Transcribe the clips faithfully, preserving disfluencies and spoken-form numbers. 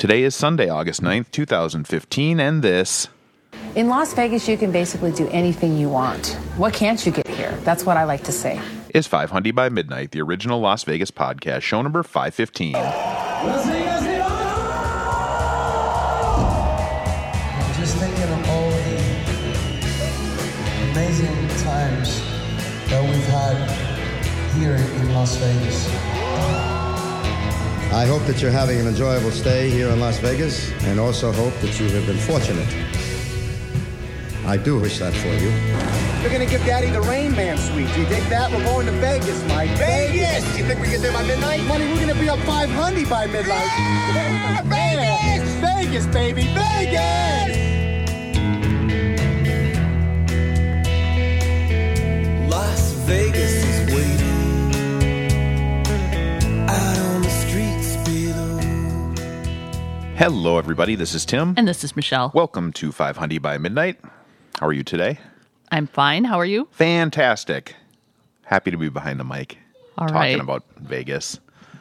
Today is Sunday, August ninth, two thousand fifteen, and this... In Las Vegas, you can basically do anything you want. What can't you get here? That's what I like to say. Is five hundred by Midnight, the original Las Vegas podcast, show number five fifteen. Las Vegas, I'm just thinking of all the amazing times that we've had here in Las Vegas. I hope that you're having an enjoyable stay here in Las Vegas, and also hope that you have been fortunate. I do wish that for you. We're gonna give Daddy the Rain Man suite. Do you dig that? We're going to Vegas, Mike. Vegas! You think we get there by midnight? Money, we're gonna be up five hundred by midnight. Yeah, Vegas! Vegas, baby, Vegas! Las Vegas is waiting out on the streets below. Hello, everybody. This is Tim. And this is Michelle. Welcome to five hundred by Midnight. How are you today? I'm fine. How are you? Fantastic. Happy to be behind the mic. All talking right. about Vegas.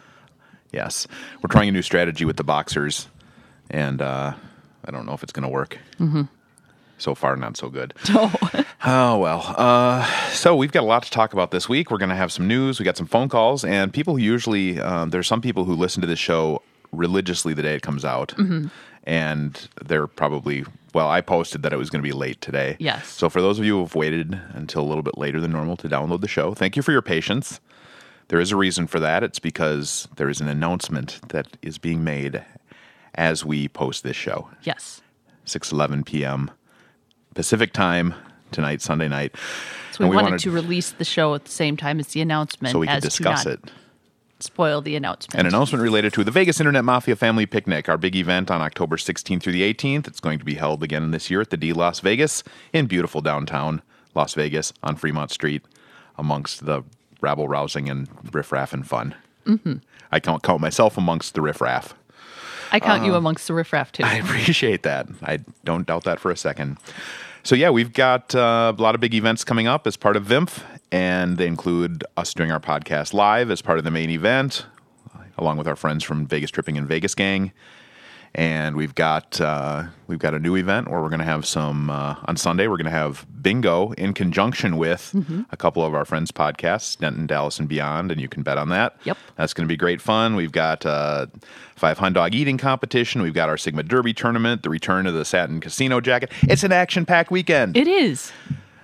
Yes. We're trying a new strategy with the boxers, and uh, I don't know if it's going to work. Mm-hmm. So far, not so good. Oh. Oh, well. Uh, so we've got a lot to talk about this week. We're going to have some news. We got some phone calls, and people who usually, um, there's some people who listen to this show religiously the day it comes out, mm-hmm. and they're probably... Well, I posted that it was going to be late today. Yes. So for those of you who have waited until a little bit later than normal to download the show, thank you for your patience. There is a reason for that. It's because there is an announcement that is being made as we post this show. Yes. six eleven p.m. Pacific time tonight, Sunday night. So we, we wanted, wanted to release the show at the same time as the announcement. So we could as discuss to not it. Spoil the announcement. An announcement related to the Vegas Internet Mafia Family Picnic, our big event on October sixteenth through the eighteenth. It's going to be held again this year at the D Las Vegas in beautiful downtown Las Vegas on Fremont Street amongst the rabble-rousing and riffraff and fun. Mm-hmm. I can't count myself amongst the riffraff. I count uh, you amongst the riffraff, too. I appreciate that. I don't doubt that for a second. So, yeah, we've got uh, a lot of big events coming up as part of V I M F, and they include us doing our podcast live as part of the main event, along with our friends from Vegas Tripping and Vegas Gang. And we've got uh, we've got a new event where we're going to have some, uh, on Sunday, we're going to have bingo in conjunction with mm-hmm. a couple of our friends' podcasts, Denton, Dallas, and Beyond, and you can bet on that. Yep. That's going to be great fun. We've got uh, five Hun Dog eating competition. We've got our Sigma Derby tournament, the return of the Satin Casino jacket. It's an action-packed weekend. It is.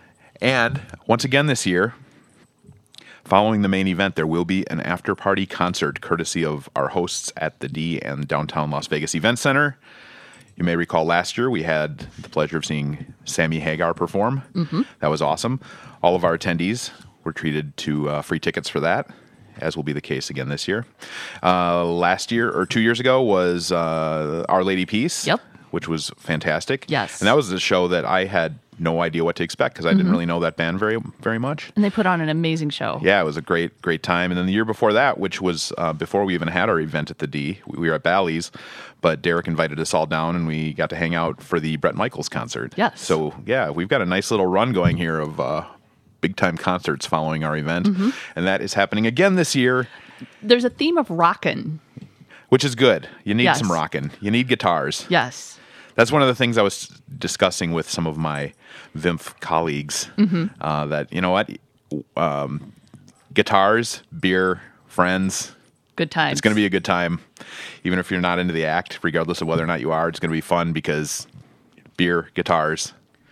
And once again this year, following the main event, there will be an after-party concert courtesy of our hosts at the D and Downtown Las Vegas Event Center. You may recall last year we had the pleasure of seeing Sammy Hagar perform. Mm-hmm. That was awesome. All of our attendees were treated to uh, free tickets for that, as will be the case again this year. Uh, last year, or two years ago, was uh, Our Lady Peace, yep. which was fantastic. Yes. And that was a show that I had no idea what to expect because I mm-hmm. didn't really know that band very very much. And they put on an amazing show. Yeah, it was a great, great time. And then the year before that, which was uh, before we even had our event at the D, we, we were at Bally's, but Derek invited us all down and we got to hang out for the Bret Michaels concert. Yes. So, yeah, we've got a nice little run going here of uh, big-time concerts following our event. Mm-hmm. And that is happening again this year. There's a theme of rockin'. Which is good. You need yes. some rockin'. You need guitars. Yes. That's one of the things I was discussing with some of my V I M F colleagues, mm-hmm. uh, that, you know what, um, guitars, beer, friends. Good times. It's going to be a good time. Even if you're not into the act, regardless of whether or not you are, it's going to be fun because beer, guitars,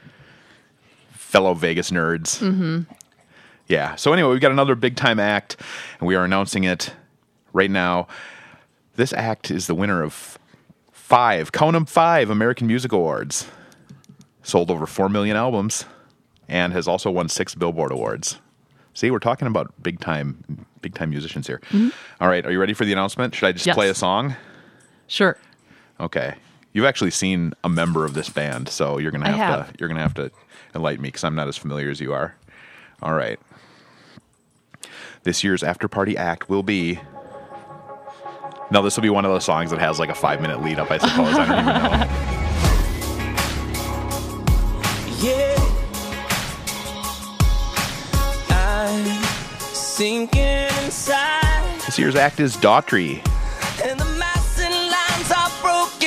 fellow Vegas nerds. Mm-hmm. Yeah. So anyway, we've got another big-time act, and we are announcing it right now. This act is the winner of Five, count them five American Music Awards. Sold over four million albums and has also won six Billboard Awards. See, we're talking about big time, big time musicians here. Mm-hmm. All right, are you ready for the announcement? Should I just yes. play a song? Sure. Okay. You've actually seen a member of this band, so you're gonna have, have. to you're gonna have to enlighten me because I'm not as familiar as you are. All right. This year's after party act will be. No, this will be one of those songs that has like a five minute lead up, I suppose. I don't even know. Yeah, I'm sinking inside. This year's act is Daughtry. And the massive lines are broken.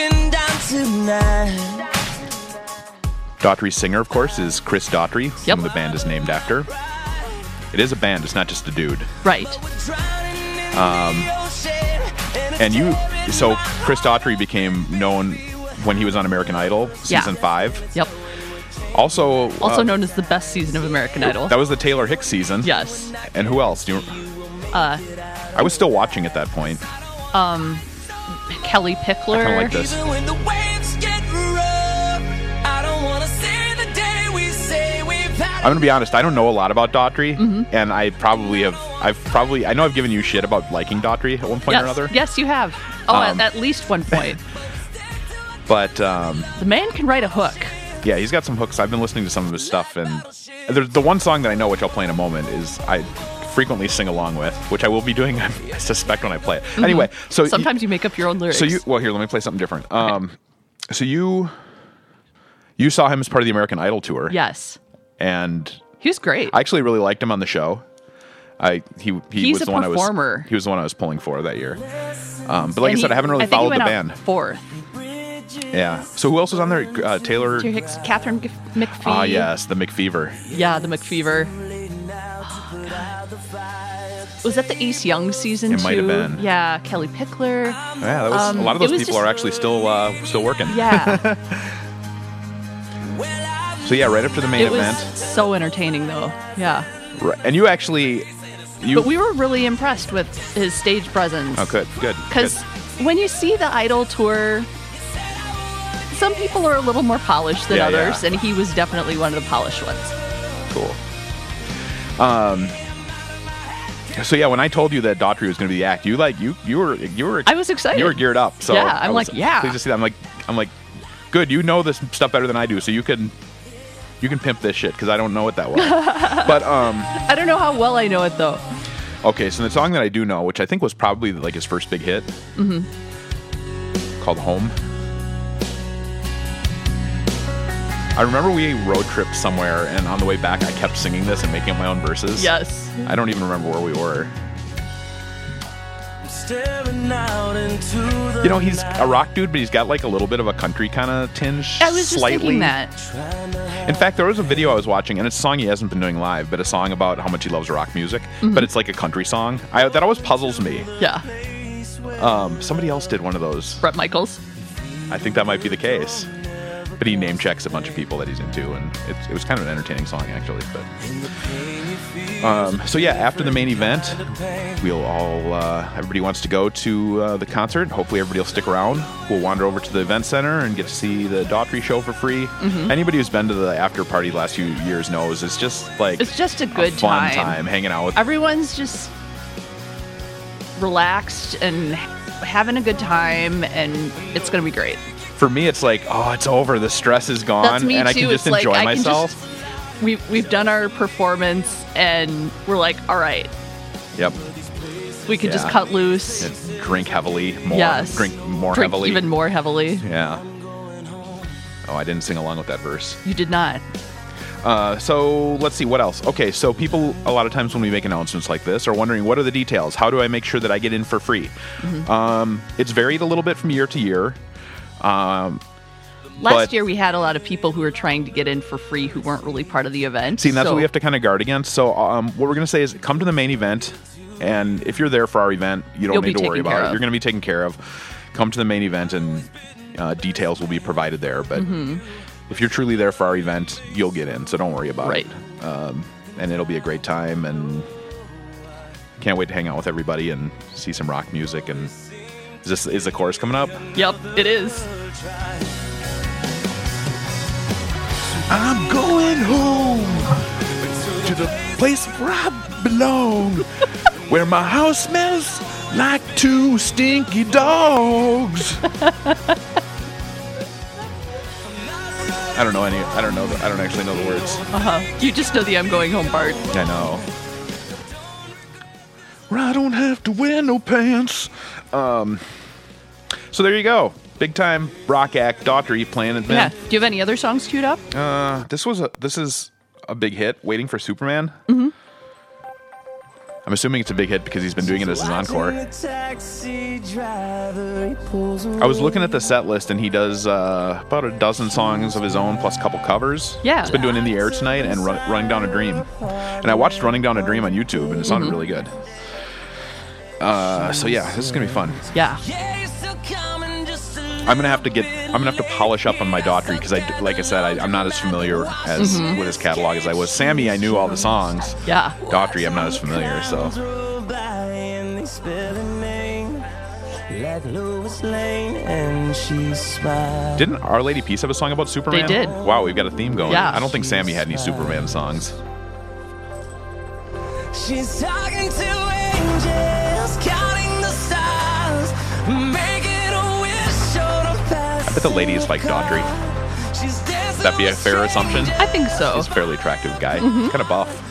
night. Daughtry's singer, of course, is Chris Daughtry, Yep. whom the band is named after. It is a band, it's not just a dude. Right. Um, and you, so Chris Daughtry became known when he was on American Idol, Yeah. season five. Yep. Also, Also uh, known as the best season of American Idol. that was the Taylor Hicks season. Yes. And who else? Do you, Uh, I was still watching at that point. um, Kelly Pickler. I kind of like this. Even when the waves get rough, I don't wanna see the day we say we've had. I'm gonna be honest. I don't know a lot about Daughtry, Mm-hmm. and I probably have. I've probably. I know I've given you shit about liking Daughtry at one point yes. or another. Yes, you have. Oh, Um, at, at least one point. But um, The man can write a hook. yeah, he's got some hooks. I've been listening to some of his stuff, and there's the one song that I know, which I'll play in a moment, is I frequently sing along with, which I will be doing. I suspect when I play it. Anyway, so y- Sometimes you make up your own lyrics. So you well here, let me play something different. Um, so you you saw him as part of the American Idol tour. Yes. And He was great. I actually really liked him on the show. I he he He's was a the one performer. I was he was the one I was pulling for that year. Um, but like And I said, he- I haven't really I think he followed the went band. out Fourth. Yeah. So who else was on there? Uh, Taylor. Taylor Hicks, Catherine G- McPhee. Ah, yes, the McFever. Yeah, the McFever. Was that the Ace Young season It too? might have been. Yeah, Kelly Pickler. Yeah, that was Um, a lot of it those was people just- are actually still uh, still working. Yeah, So yeah, right after the main it was event, so entertaining though. Yeah, right, and you actually you. but we were really impressed with his stage presence. oh, good, good. Because good. when you see the Idol tour, some people are a little more polished than Yeah, others, yeah. and he was definitely one of the polished ones. Cool. Um. So yeah, when I told you that Daughtry was going to be the act, you like you you were you were I was excited. you were geared up. So Yeah, I I'm was like, yeah. Pleased to see that. I'm like I'm like, good. You know this stuff better than I do, so you can you can pimp this shit because I don't know it that well. But um, I don't know how well I know it though. okay. So the song that I do know, which I think was probably like his first big hit, Mm-hmm. called "Home." I remember we road tripped somewhere, and on the way back, I kept singing this and making up my own verses. Yes. I don't even remember where we were. Staring out into the You know, he's a rock dude, but he's got like a little bit of a country kind of tinge. I was just slightly. thinking that. In fact, there was a video I was watching, and it's a song he hasn't been doing live, but a song about how much he loves rock music. Mm-hmm. But it's like a country song. I, that always puzzles me. Yeah. Um, somebody else did one of those. Brett Michaels. I think that might be the case. But he name checks a bunch of people that he's into, and it, it was kind of an entertaining song, actually. But um, so yeah, after the main event, we'll all uh, everybody wants to go to uh, the concert. Hopefully, everybody will stick around. We'll wander over to the event center and get to see the Daughtry show for free. Mm-hmm. Anybody who's been to the after party the last few years knows it's just like It's just a good fun time. time hanging out with. Everyone's just relaxed and having a good time, and it's going to be great. For me, it's like, oh, it's over. The stress is gone, That's me and too. I can just it's enjoy like, I myself. Can just, we've, we've done our performance, and we're like, all right, Yep. we can just Yeah. cut loose. And drink heavily, more. Yes. Drink more Drink heavily. even more heavily. Yeah. Oh, I didn't sing along with that verse. You did not. Uh, so let's see what else. Okay, so people a lot of times when we make announcements like this are wondering what are the details. How do I make sure that I get in for free? Mm-hmm. Um, it's varied a little bit from year to year. Um, Last But- year, we had a lot of people who were trying to get in for free who weren't really part of the event. see, and that's so what we have to kind of guard against. So um, what we're going to say is come to the main event, and if you're there for our event, you don't You'll need be to worry taken about care it. of. You're going to be taken care of. Come to the main event, and uh, details will be provided there. But Mm-hmm. if you're truly there for our event, you'll get in. So don't worry about Right. it. Um, and it'll be a great time, and can't wait to hang out with everybody and see some rock music. And is this is the chorus coming up? Yep, it is. I'm going home to the place where I belong, where my house smells like two stinky dogs. I don't know any. I don't know. The, I don't actually know the words. Uh huh. You just know the "I'm going home" part. I know. Where I don't have to wear no pants. Um. So there you go. Big time rock act, Daughtry playing at Yeah. Ben. Do you have any other songs queued up? Uh, this was a this is a big hit. Waiting for Superman. Mm-hmm. I'm assuming it's a big hit because he's been doing it as his encore. I was looking at the set list, and he does uh, about a dozen songs of his own plus a couple covers. Yeah. He's been doing In the Air Tonight and Run- Running Down a Dream. And I watched Running Down a Dream on YouTube, and it sounded mm-hmm. really good. Uh, so yeah, this is gonna be fun. Yeah. I'm gonna have to get. I'm gonna have to polish up on my Daughtry because I, like I said, I, I'm not as familiar as mm-hmm. with his catalog as I was. Sammy, I knew all the songs. Yeah. Daughtry, I'm not as familiar. So. Didn't Our Lady Peace have a song about Superman? They did. Wow, we've got a theme going. Yeah. I don't think Sammy had any Superman songs. She's talking to angels, counting the stars, making a wish on a path. I bet the lady is like Daughtry. Would that be a fair assumption? I think so. He's a fairly attractive guy. Mm-hmm. Kind of buff.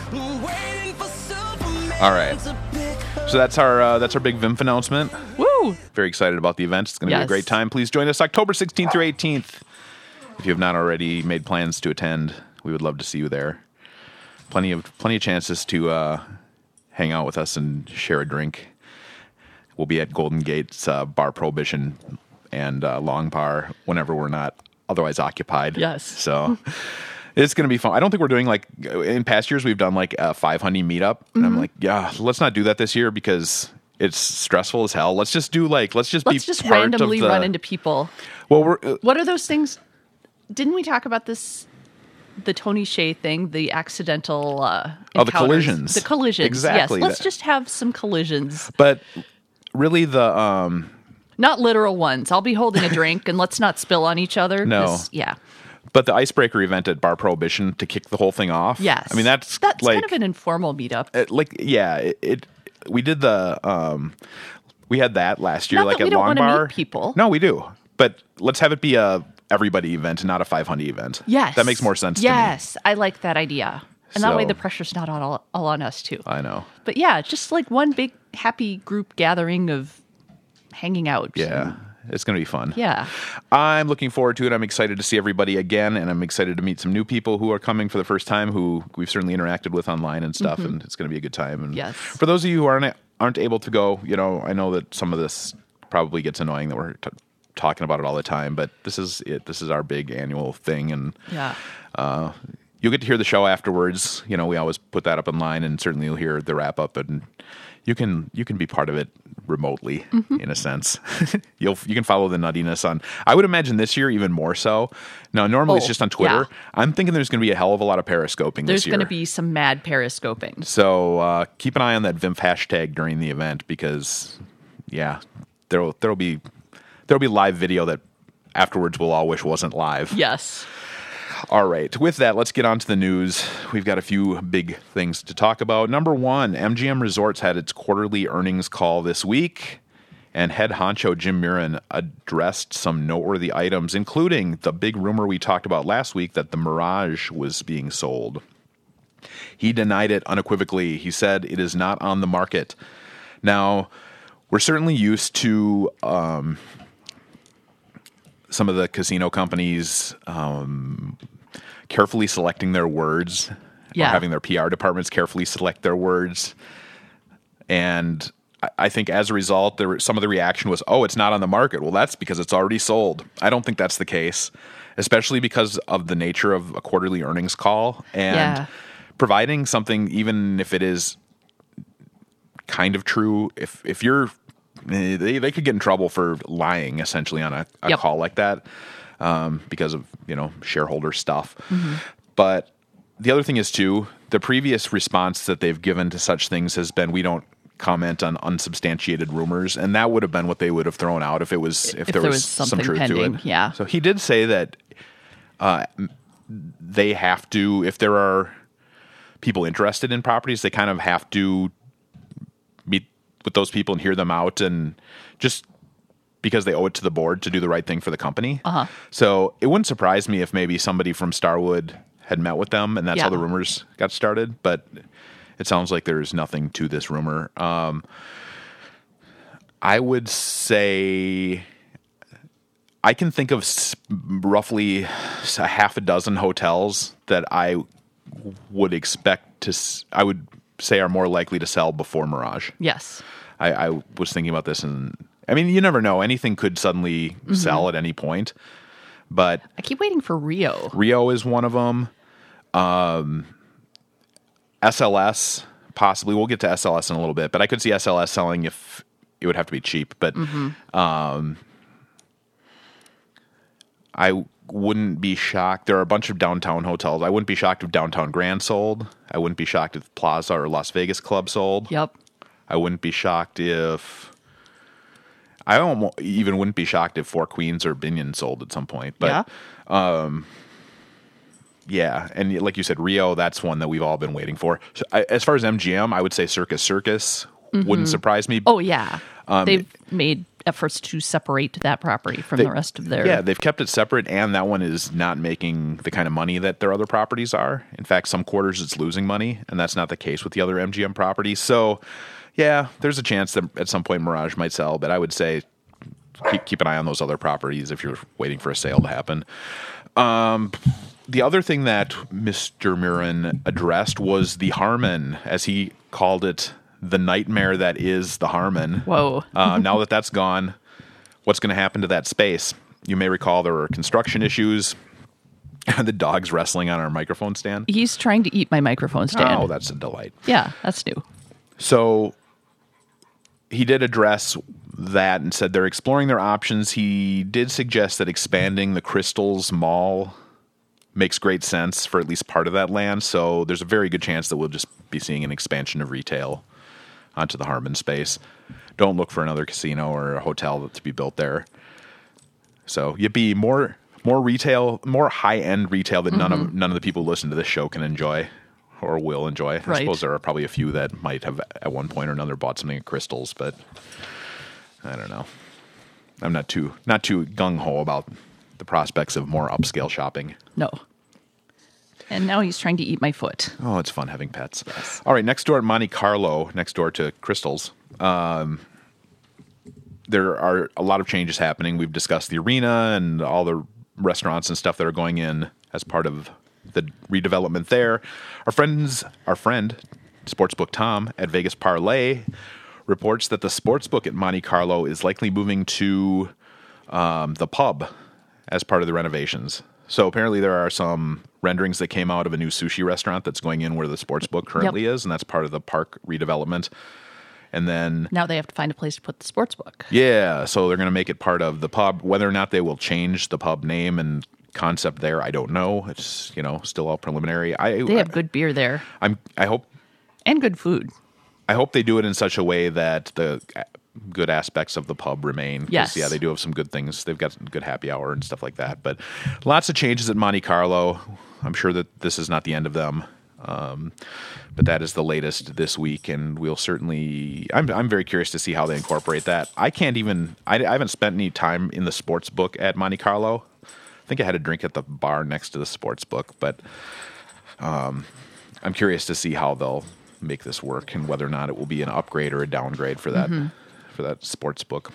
All right. So that's our uh, that's our big V I M F announcement. Woo! Very excited about the event. It's going to yes. be a great time. Please join us October sixteenth through eighteenth. If you have not already made plans to attend, we would love to see you there. Plenty of plenty of chances to uh, hang out with us and share a drink. We'll be at Golden Gate's uh, Bar Prohibition and uh, Long Bar whenever we're not otherwise occupied. Yes. So it's going to be fun. I don't think we're doing like in past years we've done like a five hundred meetup, and mm-hmm. I'm like, yeah, let's not do that this year because it's stressful as hell. Let's just do like let's just let's be just part randomly of the, run into people. Well, we're uh, what are those things? Didn't we talk about this? The Tony Hsieh thing, the accidental uh, oh, the collisions, the collisions. Exactly. Yes, let's just have some collisions. But really, the um, not literal ones. I'll be holding a drink, and let's not spill on each other. No, yeah. But the icebreaker event at Bar Prohibition to kick the whole thing off. Yes, I mean that's that's like, kind of an informal meetup. It, like, yeah, it, it. We did the um, we had that last year, not like that at we don't Long want to Bar. Meet people. No, we do. But let's have it be a everybody event, not a five hundred event. Yes, that makes more sense. Yes, to me. Yes, I like that idea, and so, that way the pressure's not all, all on us too. I know. But yeah, just like one big happy group gathering of hanging out. Yeah. It's going to be fun. Yeah. I'm looking forward to it. I'm excited to see everybody again, and I'm excited to meet some new people who are coming for the first time who we've certainly interacted with online and stuff, mm-hmm. and it's going to be a good time. And yes. For those of you who aren't aren't able to go, you know, I know that some of this probably gets annoying that we're t- talking about it all the time, but this is it. This is our big annual thing, and yeah. uh, you'll get to hear the show afterwards. You know, we always put that up online, and certainly you'll hear the wrap up, and you can you can be part of it remotely, mm-hmm. in a sense. You'll you can follow the nuttiness on. I would imagine this year even more so. Now, normally oh, it's just on Twitter. Yeah. I'm thinking there's going to be a hell of a lot of periscoping there's this year. There's going to be some mad periscoping. So uh, keep an eye on that V I M F hashtag during the event because, yeah, there'll there'll be there'll be live video that afterwards we'll all wish wasn't live. Yes. All right. With that, let's get on to the news. We've got a few big things to talk about. Number one, M G M Resorts had its quarterly earnings call this week, and head honcho Jim Murin addressed some noteworthy items, including the big rumor we talked about last week that the Mirage was being sold. He denied it unequivocally. He said it is not on the market. Now, we're certainly used to um, some of the casino companies um, carefully selecting their words, yeah. or having their P R departments carefully select their words. And I, I think as a result, there some of the reaction was, oh, it's not on the market. Well, that's because it's already sold. I don't think that's the case, especially because of the nature of a quarterly earnings call and yeah. providing something, even if it is kind of true, if if you're They they could get in trouble for lying essentially on a, a yep. call like that um, because of you know shareholder stuff. Mm-hmm. But the other thing is too, the previous response that they've given to such things has been we don't comment on unsubstantiated rumors, and that would have been what they would have thrown out if it was if, if there, there was, was some something truth pending, to it. Yeah. So he did say that uh, they have to, if there are people interested in properties, they kind of have to meet with those people and hear them out, and just because they owe it to the board to do the right thing for the company. Uh-huh. So it wouldn't surprise me if maybe somebody from Starwood had met with them, and that's yeah. how the rumors got started. But it sounds like there's nothing to this rumor. Um, I would say I can think of roughly a half a dozen hotels that I would expect to. I would say are more likely to sell before Mirage. Yes. I, I was thinking about this, and I mean, you never know. Anything could suddenly mm-hmm. sell at any point. But I keep waiting for Rio. Rio is one of them. Um, S L S, possibly. We'll get to S L S in a little bit, but I could see S L S selling if it would have to be cheap. But mm-hmm. um, I wouldn't be shocked. There are a bunch of downtown hotels. I wouldn't be shocked if Downtown Grand sold. I wouldn't be shocked if Plaza or Las Vegas Club sold. Yep. I wouldn't be shocked if... I almost even wouldn't be shocked if Four Queens or Binion sold at some point. But, yeah. Um, yeah, and like you said, Rio, that's one that we've all been waiting for. So I, as far as M G M, I would say Circus Circus mm-hmm. wouldn't surprise me. Oh, yeah. Um, They've made efforts to separate that property from they, the rest of their... Yeah, they've kept it separate, and that one is not making the kind of money that their other properties are. In fact, some quarters it's losing money, and that's not the case with the other M G M properties. So, yeah, there's a chance that at some point Mirage might sell, but I would say keep, keep an eye on those other properties if you're waiting for a sale to happen. Um, the other thing that Mister Mirren addressed was the Harmon, as he called it, the nightmare that is the Harmon. Whoa. uh, now that that's gone, what's going to happen to that space? You may recall there were construction issues. The dog's wrestling on our microphone stand. He's trying to eat my microphone stand. Oh, that's a delight. Yeah, that's new. So he did address that and said they're exploring their options. He did suggest that expanding the Crystals Mall makes great sense for at least part of that land. So there's a very good chance that we'll just be seeing an expansion of retail onto the Harmon space. Don't look for another casino or a hotel to be built there. So you'd be more more retail, more high end retail that mm-hmm. none of none of the people who listen to this show can enjoy or will enjoy. I right. suppose there are probably a few that might have at one point or another bought something at Crystals, but I don't know. I'm not too not too gung ho about the prospects of more upscale shopping. No. And now he's trying to eat my foot. Oh, it's fun having pets. Yes. All right, next door at Monte Carlo, next door to Crystals, um, there are a lot of changes happening. We've discussed the arena and all the restaurants and stuff that are going in as part of the redevelopment there. Our friends, our friend, Sportsbook Tom at Vegas Parlay reports that the sportsbook at Monte Carlo is likely moving to um, the pub as part of the renovations. So apparently there are some renderings that came out of a new sushi restaurant that's going in where the sportsbook currently yep. is, and that's part of the park redevelopment. And then now they have to find a place to put the sportsbook. Yeah, so they're going to make it part of the pub. Whether or not they will change the pub name and concept there, I don't know. It's, you know, still all preliminary. I They have I, good beer there. I'm I hope and good food. I hope they do it in such a way that the good aspects of the pub remain. Yes. Yeah, they do have some good things. They've got some good happy hour and stuff like that. But lots of changes at Monte Carlo. I'm sure that this is not the end of them. Um, but that is the latest this week, and we'll certainly... I'm I'm very curious to see how they incorporate that. I can't even... I, I haven't spent any time in the sports book at Monte Carlo. I think I had a drink at the bar next to the sports book, but um, I'm curious to see how they'll make this work and whether or not it will be an upgrade or a downgrade for that mm-hmm. for that sports book.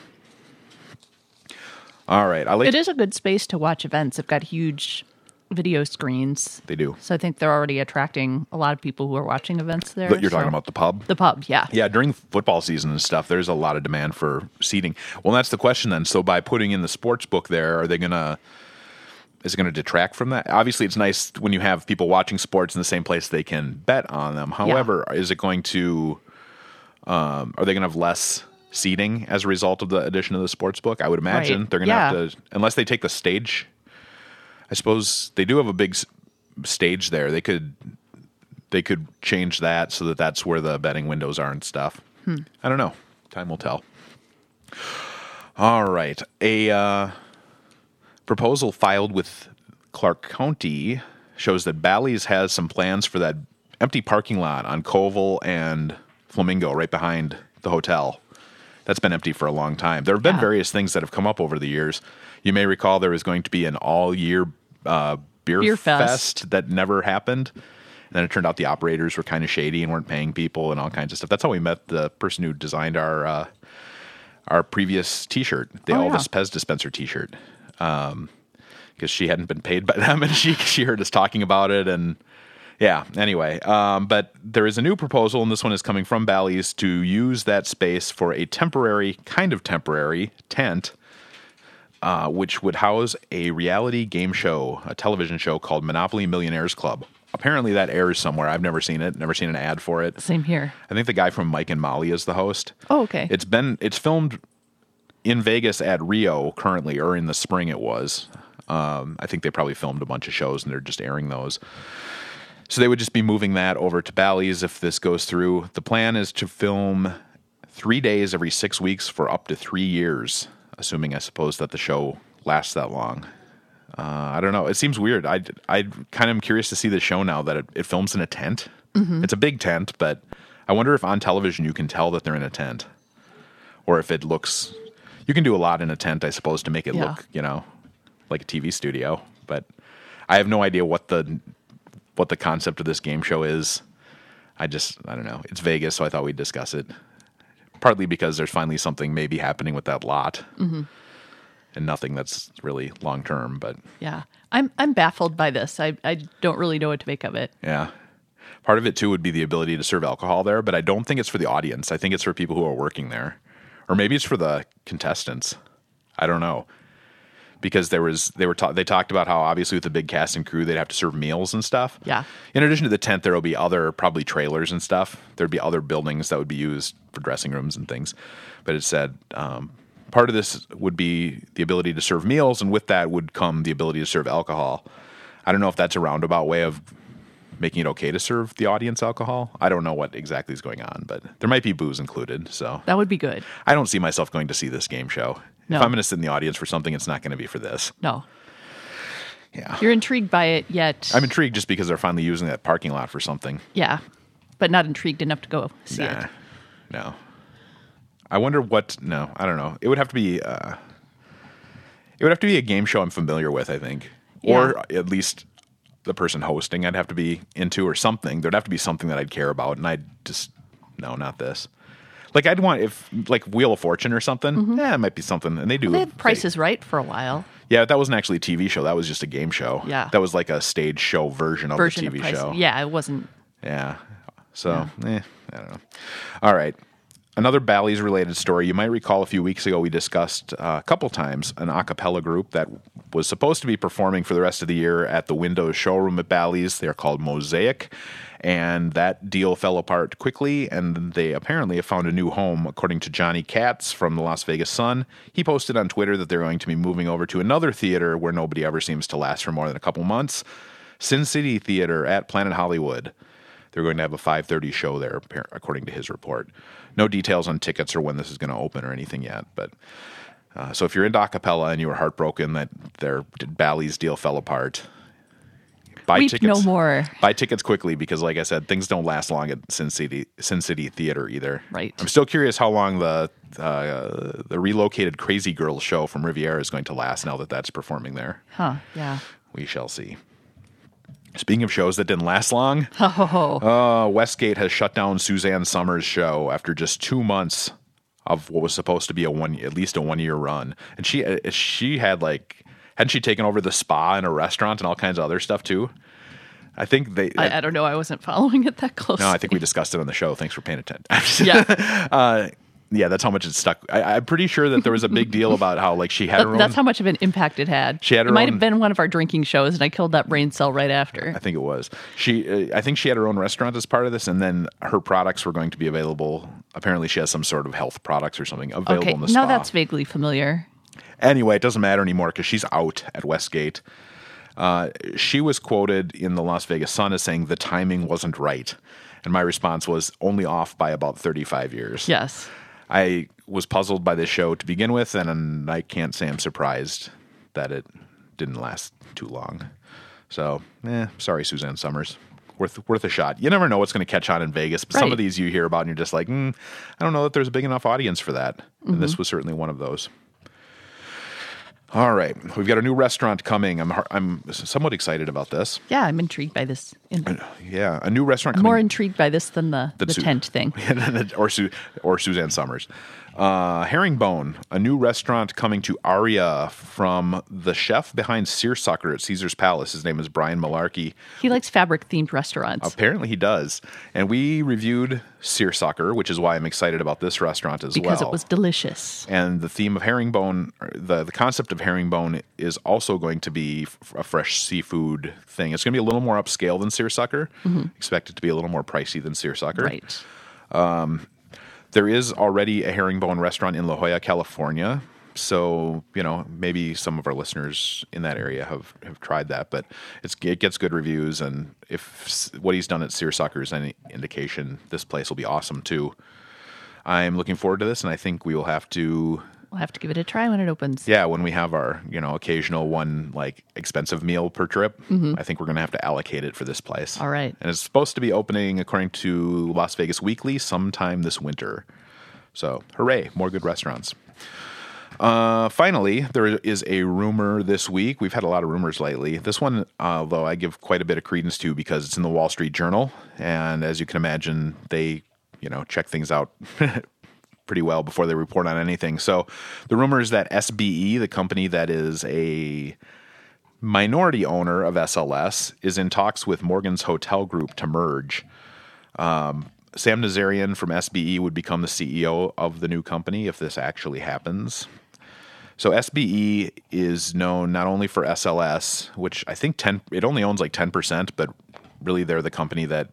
All right. I like it to, is a good space to watch events. They've got huge video screens. They do. So I think they're already attracting a lot of people who are watching events there. But you're so. talking about the pub? The pub, yeah. Yeah, during football season and stuff, there's a lot of demand for seating. Well, that's the question then. So by putting in the sports book there, are they going to... Is it going to detract from that? Obviously, it's nice when you have people watching sports in the same place they can bet on them. However, yeah. is it going to... Um, are they going to have less seating as a result of the addition of the sports book? I would imagine. Right. They're going to yeah. have to... Unless they take the stage... I suppose they do have a big stage there. They could they could change that so that that's where the betting windows are and stuff. Hmm. I don't know. Time will tell. All right. A uh, proposal filed with Clark County shows that Bally's has some plans for that empty parking lot on Colville and Flamingo right behind the hotel. That's been empty for a long time. There have been yeah. various things that have come up over the years. You may recall there was going to be an all-year uh, beer, beer fest. fest that never happened. And then it turned out the operators were kind of shady and weren't paying people and all kinds of stuff. That's how we met the person who designed our uh, our previous T-shirt, the oh, Elvis yeah. Pez Dispenser T-shirt, because um, she hadn't been paid by them, and she she heard us talking about it, and Yeah, anyway. Um, but there is a new proposal, and this one is coming from Bally's, to use that space for a temporary, kind of temporary, tent, uh, which would house a reality game show, a television show called Monopoly Millionaires Club. Apparently that airs somewhere. I've never seen it, never seen an ad for it. Same here. I think the guy from Mike and Molly is the host. Oh, okay. It's been, it's filmed in Vegas at Rio currently, or in the spring it was. Um, I think they probably filmed a bunch of shows and they're just airing those. So they would just be moving that over to Bally's if this goes through. The plan is to film three days every six weeks for up to three years, assuming, I suppose, that the show lasts that long. Uh, I don't know. It seems weird. I, I kind of am curious to see the show now that it, it films in a tent. Mm-hmm. It's a big tent, but I wonder if on television you can tell that they're in a tent. Or if it looks... You can do a lot in a tent, I suppose, to make it yeah. look, you know, like a T V studio. But I have no idea what the... what the concept of this game show is. I just, I don't know. It's Vegas, so I thought we'd discuss it. Partly because there's finally something maybe happening with that lot. Mm-hmm. And nothing that's really long-term, but... Yeah. I'm I'm baffled by this. I, I don't really know what to make of it. Yeah. Part of it, too, would be the ability to serve alcohol there, but I don't think it's for the audience. I think it's for people who are working there. Or maybe it's for the contestants. I don't know. Because there was, they were ta- they talked about how obviously with the big cast and crew, they'd have to serve meals and stuff. Yeah. In addition to the tent, there will be other probably trailers and stuff. There'd be other buildings that would be used for dressing rooms and things. But it said um, part of this would be the ability to serve meals, and with that would come the ability to serve alcohol. I don't know if that's a roundabout way of making it okay to serve the audience alcohol. I don't know what exactly is going on, but there might be booze included. So that would be good. I don't see myself going to see this game show. No. If I'm going to sit in the audience for something, it's not going to be for this. No. Yeah. You're intrigued by it, yet... I'm intrigued just because they're finally using that parking lot for something. Yeah. But not intrigued enough to go see nah, it. No. I wonder what... No, I don't know. It would have to be... Uh, it would have to be a game show I'm familiar with, I think. Yeah. Or at least the person hosting I'd have to be into or something. There'd have to be something that I'd care about, and I'd just... No, not this. Like, I'd want, if, like, Wheel of Fortune or something, mm-hmm. yeah, it might be something. And they do. Well, they had Price is Right for a while. Yeah, that wasn't actually a T V show. That was just a game show. Yeah. That was like a stage show version of version the T V of Price. show. Yeah, it wasn't. Yeah. So, yeah. eh, I don't know. All right. Another Bally's related story. You might recall a few weeks ago we discussed uh, a couple times an a cappella group that was supposed to be performing for the rest of the year at the Windows showroom at Bally's. They're called Mosaic. And that deal fell apart quickly, and they apparently have found a new home, according to Johnny Katz from the Las Vegas Sun. He posted on Twitter that they're going to be moving over to another theater where nobody ever seems to last for more than a couple months, Sin City Theater at Planet Hollywood. They're going to have a five thirty show there, according to his report. No details on tickets or when this is going to open or anything yet. But uh, so if you're into a cappella and you were heartbroken that their Bally's deal fell apart... Buy Weep tickets. no more. Buy tickets quickly because, like I said, things don't last long at Sin City, Sin City Theater either. Right. I'm still curious how long the uh, the relocated Crazy Girls show from Riviera is going to last now that that's performing there. Huh, yeah. We shall see. Speaking of shows that didn't last long, Oh, uh, Westgate has shut down Suzanne Summers' show after just two months of what was supposed to be a one, at least a one-year run. And she she had like... Hadn't she taken over the spa and a restaurant and all kinds of other stuff too? I think they... I, I don't know. I wasn't following it that closely. No, I think we discussed it on the show. Thanks for paying attention. Yeah. uh, yeah, that's how much it stuck. I, I'm pretty sure that there was a big deal about how like she had that, her own... That's how much of an impact it had. She had her it might own, have been one of our drinking shows, and I killed that brain cell right after. I think it was. She. Uh, I think she had her own restaurant as part of this, and then her products were going to be available. Apparently, she has some sort of health products or something available okay, in the spa. now that's vaguely familiar. Anyway, it doesn't matter anymore because she's out at Westgate. Uh, she was quoted in the Las Vegas Sun as saying the timing wasn't right. And my response was only off by about thirty-five years. Yes. I was puzzled by this show to begin with, and I can't say I'm surprised that it didn't last too long. So, eh, sorry, Suzanne Summers. Worth worth a shot. You never know what's going to catch on in Vegas, but right. some of these you hear about and you're just like, mm, I don't know that there's a big enough audience for that. Mm-hmm. And this was certainly one of those. All right, we've got a new restaurant coming. I'm I'm somewhat excited about this. Yeah, I'm intrigued by this. In- yeah, a new restaurant I'm coming. more intrigued by this than the, the Su- tent thing. or Su- or Suzanne Summers. Uh, Herringbone, a new restaurant coming to Aria from the chef behind Seersucker at Caesar's Palace. His name is Brian Malarkey. He likes fabric-themed restaurants. Apparently he does. And we reviewed Seersucker, which is why I'm excited about this restaurant as because well. it was delicious. And the theme of herringbone, the, the concept of herringbone is also going to be f- a fresh seafood thing. It's going to be a little more upscale than Seersucker. Mm-hmm. Expect it to be a little more pricey than Seersucker. Right. Um, there is already a herringbone restaurant in La Jolla, California. So, you know, maybe some of our listeners in that area have, have tried that, but it's, it gets good reviews. And if s- what he's done at Seersucker is any indication, this place will be awesome too. I'm looking forward to this, and I think we will have to... We'll have to give it a try when it opens. Yeah, when we have our, you know, occasional one, like, expensive meal per trip, mm-hmm. I think we're going to have to allocate it for this place. All right. And it's supposed to be opening, according to Las Vegas Weekly, sometime this winter. So, hooray, more good restaurants. Uh, finally, there is a rumor this week. We've had a lot of rumors lately. This one, uh, though, I give quite a bit of credence to because it's in the Wall Street Journal. And as you can imagine, they, you know, check things out pretty well before they report on anything. So the rumor is that S B E, the company that is a minority owner of S L S, is in talks with Morgan's Hotel Group to merge. Um, Sam Nazarian from S B E would become the C E O of the new company if this actually happens. So S B E is known not only for S L S, which I think ten it only owns like ten percent, but really they're the company that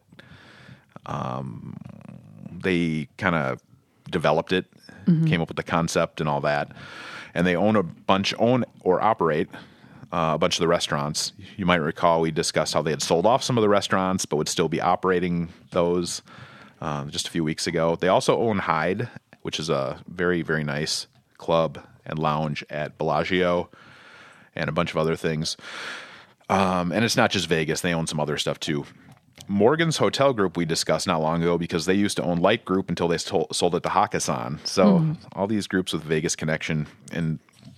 um, they kind of developed it, mm-hmm. came up with the concept and all that. And they own a bunch, own or operate uh, a bunch of the restaurants. You might recall we discussed how they had sold off some of the restaurants, but would still be operating those uh, just a few weeks ago. They also own Hyde, which is a very, very nice club and lounge at Bellagio, and a bunch of other things. Um, and it's not just Vegas. They own some other stuff too. Morgan's Hotel Group we discussed not long ago because they used to own Light Group until they sold, sold it to Hakkasan. So mm. all these groups with Vegas connection, and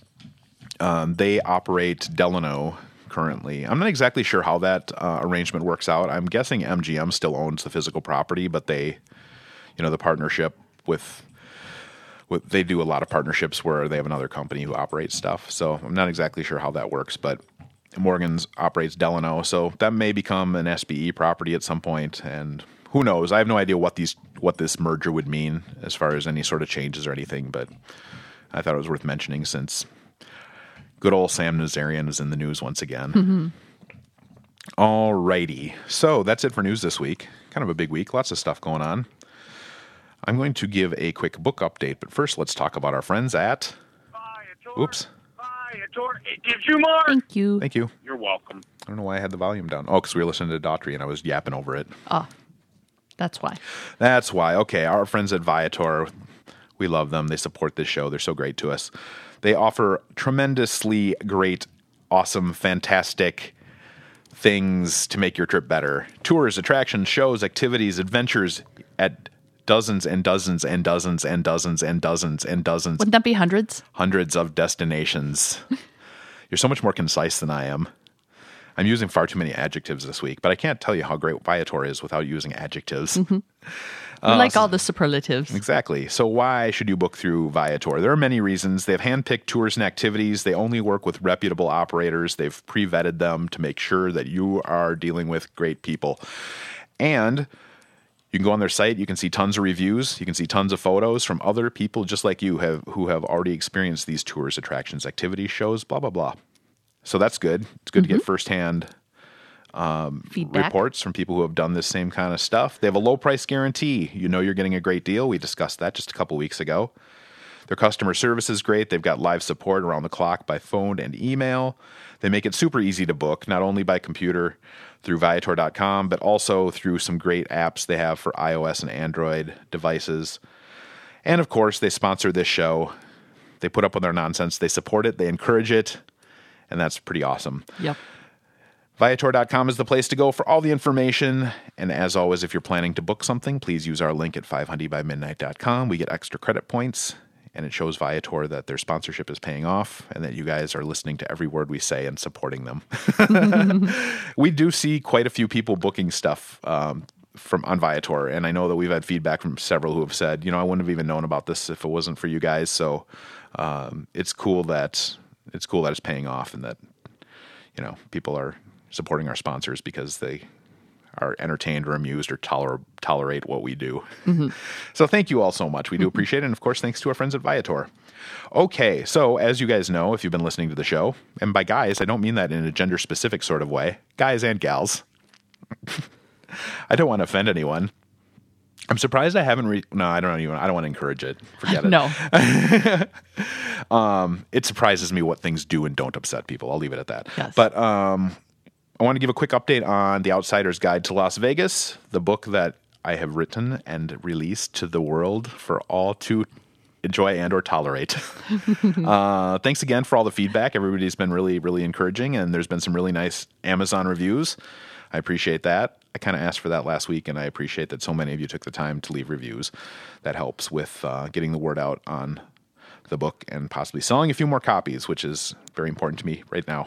um, they operate Delano currently. I'm not exactly sure how that uh, arrangement works out. I'm guessing M G M still owns the physical property, but they, you know, the partnership with, with they do a lot of partnerships where they have another company who operates stuff. So I'm not exactly sure how that works, but Morgan's operates Delano, so that may become an S B E property at some point, and who knows? I have no idea what these what this merger would mean as far as any sort of changes or anything, but I thought it was worth mentioning since good old Sam Nazarian is in the news once again. Mm-hmm. All righty, so that's it for news this week. Kind of a big week, lots of stuff going on. I'm going to give a quick book update, but first let's talk about our friends at... Oops. It gives you more. Thank you. Thank you. You're welcome. I don't know why I had the volume down. Oh, because we were listening to Daughtry and I was yapping over it. Oh, that's why. That's why. Okay, our friends at Viator, we love them. They support this show. They're so great to us. They offer tremendously great, awesome, fantastic things to make your trip better. Tours, attractions, shows, activities, adventures at dozens and dozens and dozens and dozens and dozens and dozens. Wouldn't that be hundreds? Hundreds of destinations. You're so much more concise than I am. I'm using far too many adjectives this week, but I can't tell you how great Viator is without using adjectives. Mm-hmm. Uh, we like all the superlatives. Exactly. So why should you book through Viator? There are many reasons. They have handpicked tours and activities. They only work with reputable operators. They've pre-vetted them to make sure that you are dealing with great people. And you can go on their site. You can see tons of reviews. You can see tons of photos from other people just like you have who have already experienced these tours, attractions, activities, shows, blah, blah, blah. So that's good. It's good mm-hmm. to get firsthand um, reports from people who have done this same kind of stuff. They have a low price guarantee. You know you're getting a great deal. We discussed that just a couple weeks ago. Their customer service is great. They've got live support around the clock by phone and email. They make it super easy to book, not only by computer through Viator dot com, but also through some great apps they have for iOS and Android devices. And of course, they sponsor this show. They put up with their nonsense. They support it. They encourage it. And that's pretty awesome. Yep. Viator dot com is the place to go for all the information. And as always, if you're planning to book something, please use our link at five hundred by midnight dot com. We get extra credit points, and it shows Viator that their sponsorship is paying off and that you guys are listening to every word we say and supporting them. We do see quite a few people booking stuff um, from on Viator, and I know that we've had feedback from several who have said, you know, I wouldn't have even known about this if it wasn't for you guys. So um, it's cool that it's cool that it's paying off, and that you know people are supporting our sponsors because they are entertained or amused or toler- tolerate what we do. Mm-hmm. So thank you all so much. We do appreciate it. And of course, thanks to our friends at Viator. Okay, so as you guys know, if you've been listening to the show, and by guys, I don't mean that in a gender-specific sort of way, guys and gals. I don't want to offend anyone. I'm surprised I haven't. Re- no, I don't even. I don't want to encourage it. Forget it. No. um, it surprises me what things do and don't upset people. I'll leave it at that. Yes. But um, I want to give a quick update on The Outsider's Guide to Las Vegas, the book that I have written and released to the world for all to enjoy and or tolerate. uh, thanks again for all the feedback. Everybody's been really, really encouraging, and there's been some really nice Amazon reviews. I appreciate that. I kind of asked for that last week, and I appreciate that so many of you took the time to leave reviews. That helps with uh, getting the word out on the book and possibly selling a few more copies, which is very important to me right now.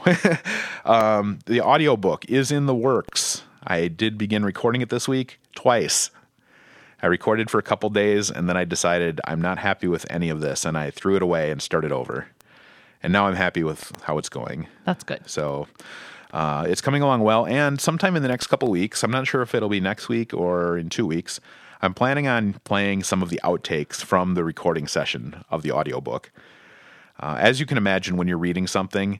um, the audiobook is in the works. I did begin recording it this week twice. I recorded for a couple days, and then I decided I'm not happy with any of this, and I threw it away and started over. And now I'm happy with how it's going. That's good. So uh, it's coming along well, and sometime in the next couple weeks, I'm not sure if it'll be next week or in two weeks, I'm planning on playing some of the outtakes from the recording session of the audiobook. Uh, as you can imagine, when you're reading something,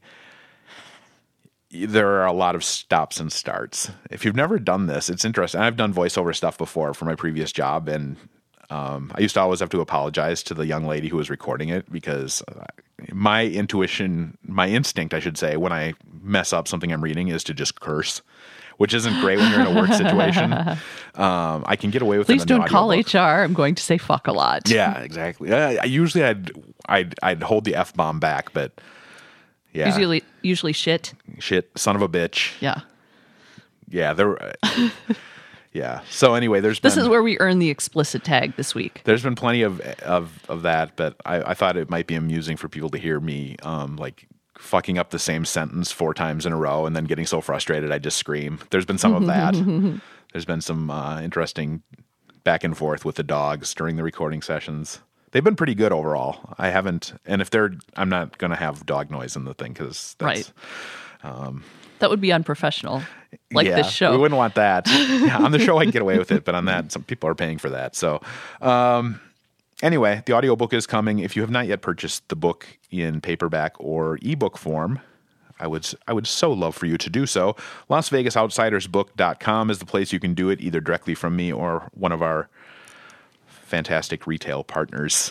there are a lot of stops and starts. If you've never done this, it's interesting. I've done voiceover stuff before for my previous job, and um, I used to always have to apologize to the young lady who was recording it because my intuition, my instinct, I should say, when I mess up something I'm reading is to just curse, which isn't great when you're in a work situation. Um, I can get away with Please it in an don't call audiobook. H R. I'm going to say fuck a lot. Yeah, exactly. I, I usually I'd, I'd I'd hold the F-bomb back, but yeah. Usually, usually shit. Shit, son of a bitch. Yeah. Yeah, there. Uh, yeah. So anyway, there's This been, is where we earn the explicit tag this week. there's been plenty of of of that, but I, I thought it might be amusing for people to hear me um, like fucking up the same sentence four times in a row and then getting so frustrated I just scream. There's been some of that. There's been some uh, interesting back and forth with the dogs during the recording sessions. They've been pretty good overall. I haven't, and if they're, I'm not going to have dog noise in the thing because that's, Right. That would be unprofessional, like yeah, this show. We wouldn't want that. Yeah, on the show, I can get away with it, but on that, some people are paying for that. So, um, anyway, the audiobook is coming. If you have not yet purchased the book in paperback or ebook form, I would I would so love for you to do so. Las Vegas Outsiders Book dot com is the place you can do it, either directly from me or one of our fantastic retail partners,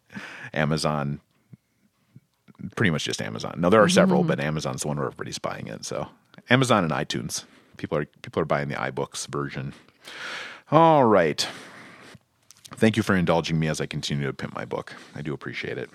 Amazon. Pretty much just Amazon. No, there are several, but Amazon's the one where everybody's buying it. So Amazon and iTunes. People are people are buying the iBooks version. All right. Thank you for indulging me as I continue to pimp my book. I do appreciate it.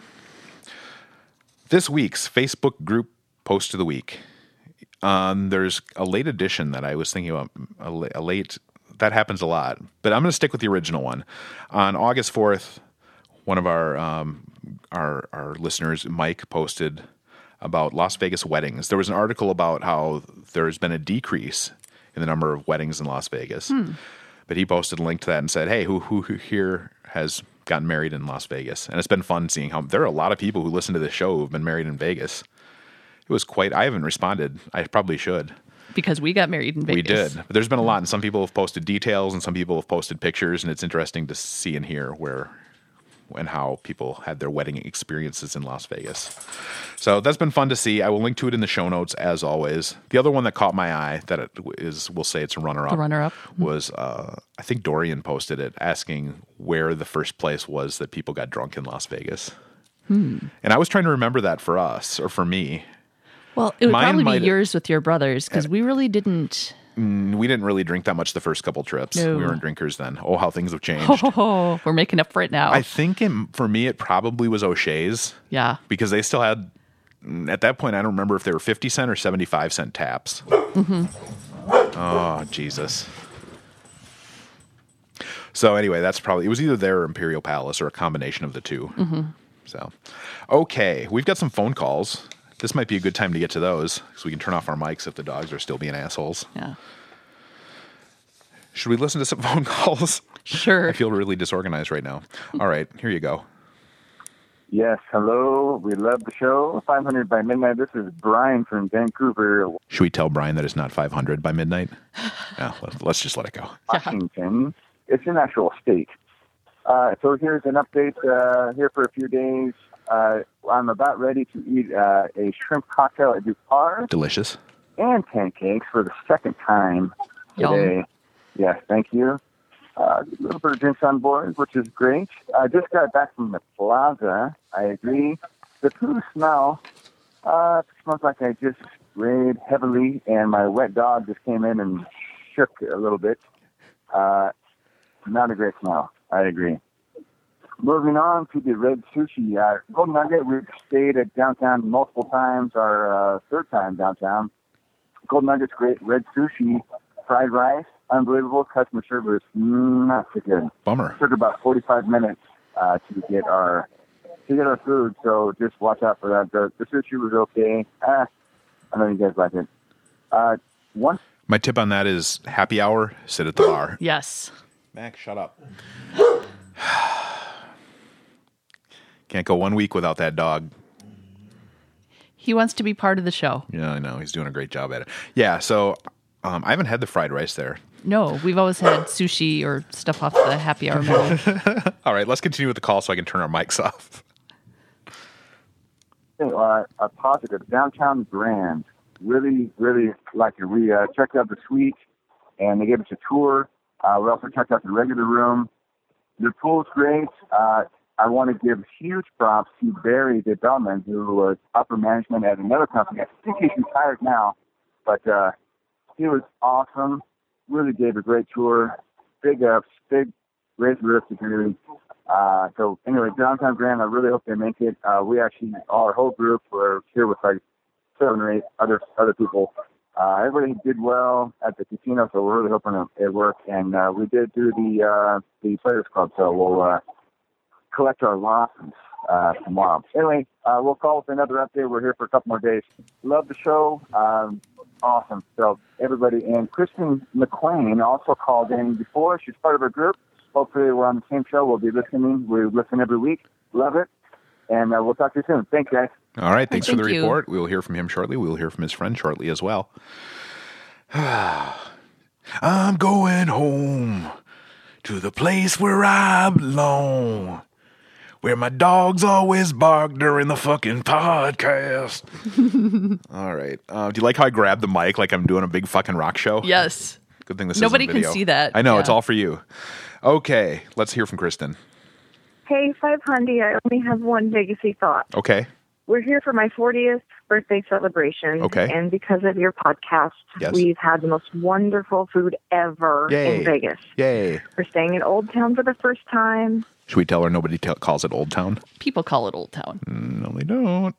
This week's Facebook group post of the week. Um, there's a late edition that I was thinking about. A, la- a late that happens a lot, but I'm going to stick with the original one. On August fourth, one of our um, our our listeners, Mike, posted about Las Vegas weddings. There was an article about how there's been a decrease in the number of weddings in Las Vegas. Hmm. But he posted a link to that and said, hey, who, who who here has gotten married in Las Vegas? And it's been fun seeing how there are a lot of people who listen to this show who've been married in Vegas. It was quite, I haven't responded. I probably should. Because we got married in Vegas. We did. But there's been a lot, and some people have posted details, and some people have posted pictures, and it's interesting to see and hear where and how people had their wedding experiences in Las Vegas. So that's been fun to see. I will link to it in the show notes, as always. The other one that caught my eye, that it is, we'll say it's a runner-up, The runner-up. was, uh, I think Dorian posted it, asking where the first place was that people got drunk in Las Vegas. Hmm. And I was trying to remember that for us, or for me. Well, it would Mine probably might- be yours with your brothers, because we really didn't. We didn't really drink that much the first couple trips. No. We weren't drinkers then. Oh, how things have changed. Oh, we're making up for it now. I think it, for me, it probably was O'Shea's. Yeah. Because they still had, at that point, I don't remember if they were fifty cent or seventy-five cent taps. Mm-hmm. Oh, Jesus. So anyway, that's probably, it was either there or Imperial Palace or a combination of the two. Mm-hmm. So, okay, we've got some phone calls. This might be a good time to get to those, so we can turn off our mics if the dogs are still being assholes. Yeah. Should we listen to some phone calls? Sure. I feel really disorganized right now. All right, here you go. Yes, hello. We love the show. five hundred by Midnight. This is Brian from Vancouver, Should we tell Brian that it's not five hundred by midnight? No, let's just let it go. Washington. It's an actual state. Uh, so here's an update uh, here for a few days. Uh, I'm about ready to eat uh, a shrimp cocktail at Dupar Delicious. and pancakes for the second time today. Yum. Yes, thank you. Uh, a little bit of drinks on board, which is great. I just got back from the plaza. I agree. The poo smell uh, smells like I just sprayed heavily, and my wet dog just came in and shook a little bit. Uh, not a great smell. I agree. Moving on to the Red Sushi. Uh, Golden Nugget, we've stayed at downtown multiple times, our uh, third time downtown. Golden Nugget's great. Red Sushi, fried rice, unbelievable. Customer service, not so good. Bummer. Took about forty-five minutes uh, to get our to get our food, so just watch out for that. The, the sushi was okay. Ah, I know you guys like it. Uh, once My tip on that is happy hour, sit at the bar. Yes. Max, shut up. Can't go one week without that dog. He wants to be part of the show. Yeah, I know. He's doing a great job at it. Yeah, so um, I haven't had the fried rice there. No, we've always had sushi or stuff off the happy hour menu. All right, let's continue with the call so I can turn our mics off. uh, a positive downtown Grand. Really, really like it. We uh, checked out the suite, and they gave us a tour. Uh, we also checked out the regular room. The pool's great. Uh, I want to give huge props to Barry DeBellman, who was upper management at another company. I think he's retired now, but uh, he was awesome. Really gave a great tour. Big ups, big raise the roof to do. Uh, so anyway, downtown Grand, I really hope they make it. Uh, we actually, our whole group, were here with like seven or eight other other people. Uh, everybody did well at the casino, so we're really hoping it, it worked. And uh, we did do the uh, the Players Club, so we'll uh, collect our losses uh, tomorrow. Anyway, uh, we'll call with another update. We're here for a couple more days. Love the show. Um, awesome. So everybody, and Kristen McQueen also called in before. She's part of our group. Hopefully we're on the same show. We'll be listening. We listen every week. Love it. And uh, we'll talk to you soon. Thanks, guys. All right, thanks Thank for the you. report. We will hear from him shortly. We will hear from his friend shortly as well. I'm going home to the place where I belong, where my dogs always bark during the fucking podcast. All right. Uh, do you like how I grabbed the mic like I'm doing a big fucking rock show? Yes. Good thing this Nobody isn't can video. see that. I know, Yeah. it's all for you. Okay, let's hear from Kristen. Hey, five hundred. I only have one Vegasy thought. Okay. We're here for my fortieth birthday celebration. Okay. And because of your podcast, Yes. we've had the most wonderful food ever Yay. in Vegas. Yay. We're staying in Old Town for the first time. Should we tell her nobody t- calls it Old Town? People call it Old Town. No, they don't.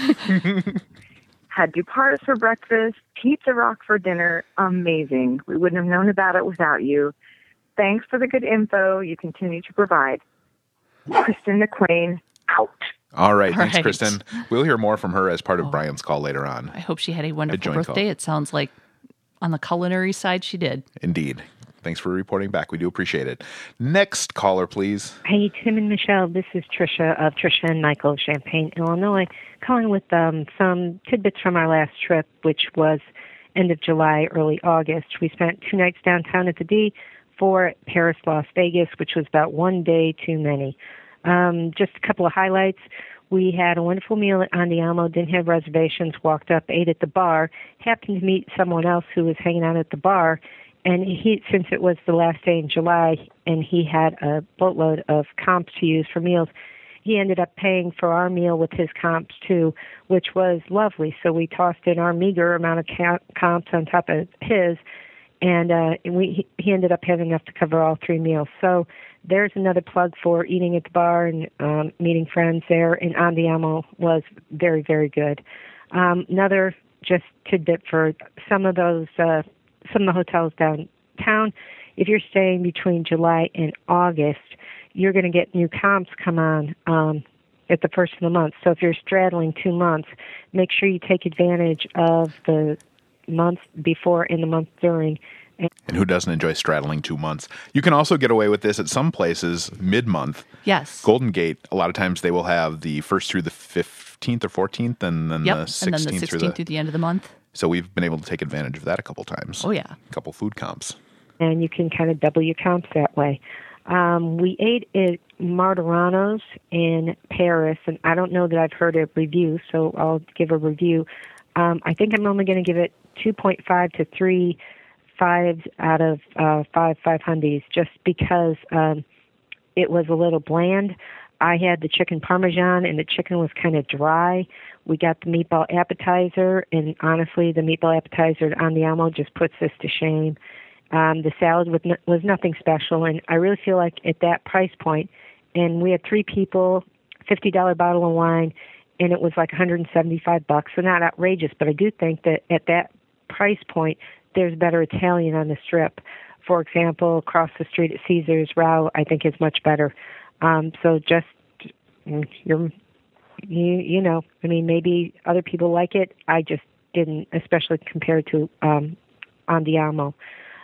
Had Dupar's for breakfast, Pizza Rock for dinner. Amazing. We wouldn't have known about it without you. Thanks for the good info you continue to provide. Kristen McQueen, out. All right, All thanks, right. Kristen. We'll hear more from her as part of Brian's call later on. I hope she had a wonderful joint birthday. call. It sounds like on the culinary side she did. Indeed. Thanks for reporting back. We do appreciate it. Next caller, please. Hey, Tim and Michelle, this is Tricia of Tricia and Michael, Champaign, Illinois, calling with um, some tidbits from our last trip, which was end of July, early August. We spent two nights downtown at the D, four at Paris, Las Vegas, which was about one day too many. Um, just a couple of highlights. We had a wonderful meal at Andiamo, didn't have reservations, walked up, ate at the bar, happened to meet someone else who was hanging out at the bar, and he, since it was the last day in July and he had a boatload of comps to use for meals, he ended up paying for our meal with his comps too, which was lovely. So we tossed in our meager amount of ca- comps on top of his, and uh, we he ended up having enough to cover all three meals. So there's another plug for eating at the bar and um, meeting friends there. And Andiamo was very, very good. Um, another just tidbit for some of those, uh, some of the hotels downtown. If you're staying between July and August, you're going to get new comps come on um, at the first of the month. So if you're straddling two months, make sure you take advantage of the month before and the month during. And who doesn't enjoy straddling two months? You can also get away with this at some places mid-month. Yes. Golden Gate, a lot of times they will have the first through the fifteenth or fourteenth, and then Yep. the And sixteenth, then the through sixteenth the... through the end of the month. So we've been able to take advantage of that a couple times. Oh, yeah. A couple food comps. And you can kind of double your counts that way. Um, we ate at Martorano's in Paris, and I don't know that I've heard a review, so I'll give a review. Um, I think I'm only going to give it two point five to three fives out of uh, five five hundies, just because um, it was a little bland. I had the chicken parmesan, and the chicken was kind of dry. We got the meatball appetizer, and honestly, the meatball appetizer at Andiamo just puts this to shame. Um, the salad was, no, was nothing special, and I really feel like at that price point, and we had three people, fifty dollars bottle of wine, and it was like one hundred seventy-five bucks. So not outrageous, but I do think that at that price point, there's better Italian on the strip. For example, across the street at Caesar's, Rao, I think is much better. Um, so just you're, you you know, I mean, maybe other people like it. I just didn't, especially compared to um, Andiamo.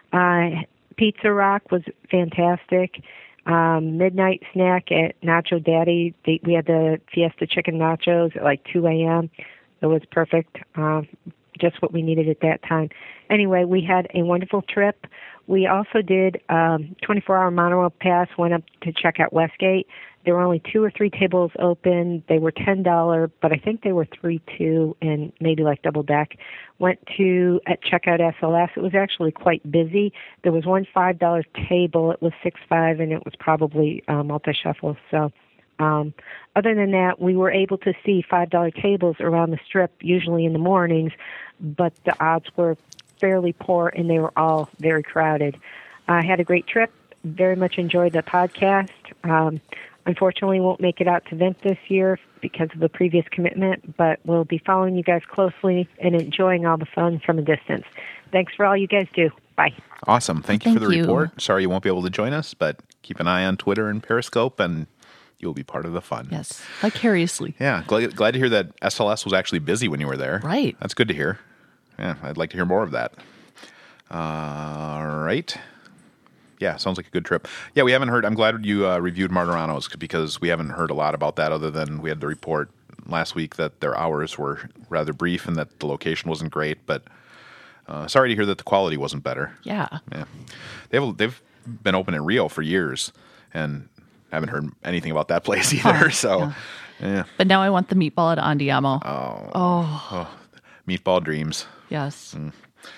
Uh, Pizza Rock was fantastic. Um, midnight snack at Nacho Daddy. They, we had the Fiesta Chicken Nachos at like two a.m. It was perfect. Um, just what we needed at that time. Anyway, we had a wonderful trip. We also did um, twenty-four hour monorail pass, went up to check out Westgate. There were only two or three tables open. They were ten dollars, but I think they were three two and maybe like double deck. Went to at checkout S L S. It was actually quite busy. There was one five dollar table. It was six five, and it was probably uh, multi-shuffle. So um, other than that, we were able to see five dollar tables around the strip, usually in the mornings, but the odds were fairly poor, and they were all very crowded. I had a great trip. Very much enjoyed the podcast. Um, unfortunately, won't make it out to Vent this year because of the previous commitment, but we'll be following you guys closely and enjoying all the fun from a distance. Thanks for all you guys do. Bye. Awesome. Thank you Thank for the you. report. Sorry you won't be able to join us, but keep an eye on Twitter and Periscope, and you'll be part of the fun. Yes, vicariously. Yeah, glad, glad to hear that S L S was actually busy when you were there. Right. That's good to hear. Yeah, I'd like to hear more of that. Uh, all right. Yeah, sounds like a good trip. Yeah, we haven't heard. I'm glad you uh, reviewed Martorano's because we haven't heard a lot about that other than we had the report last week that their hours were rather brief and that the location wasn't great. But uh, sorry to hear that the quality wasn't better. Yeah. Yeah, they've they've been open in Rio for years and haven't heard anything about that place either. Oh, so, yeah. yeah. But now I want the meatball at Andiamo. Oh. Oh. oh. Meatball dreams. Yes. Mm.